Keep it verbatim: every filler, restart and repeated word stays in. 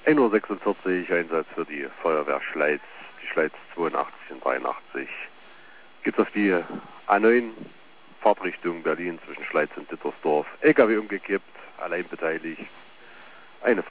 ein Uhr sechsundvierzig, Einsatz für die Feuerwehr Schleiz, die Schleiz zweiundachtzig und dreiundachtzig. Gibt es auf die A neun, Fahrtrichtung Berlin zwischen Schleiz und Dittersdorf. L K W umgekippt, allein beteiligt. Eine